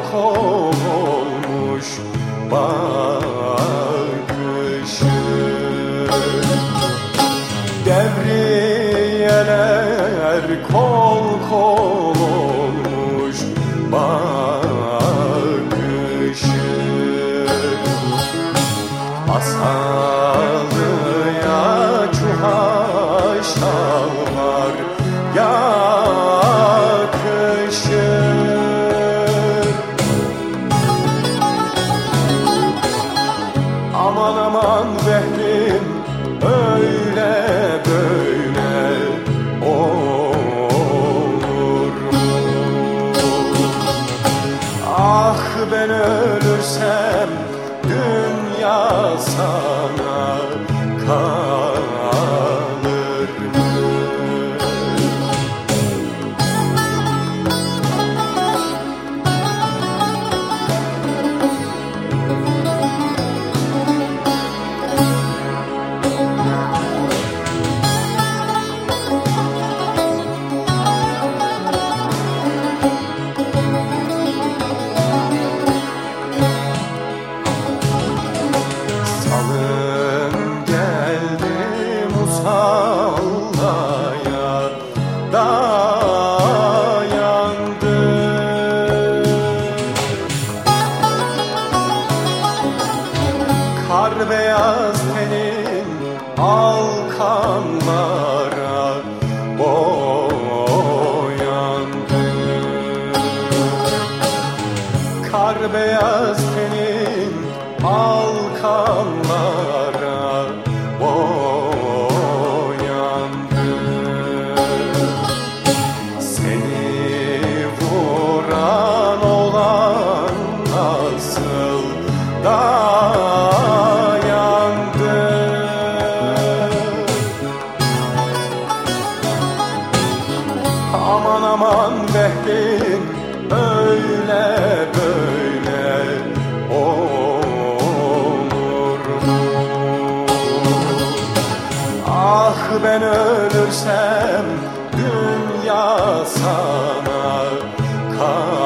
kol olmuş bakışın. Devriyeler kol kol olmuş bakışın. Asalıya çuhaşal var yakışır. Aman aman vehlim öyle böyle olur mu? Ah ben ölürsem dünya sana kalır mı? Musallaya dayandı. Kar beyaz tenin alkanlara boyandı. Kar beyaz tenin alkanlara boyandı. Seni vuran olan nasıl dayandı? Aman aman vehlim öyle böyle olur mu? Ah ben ölürsem dünya sana kalır.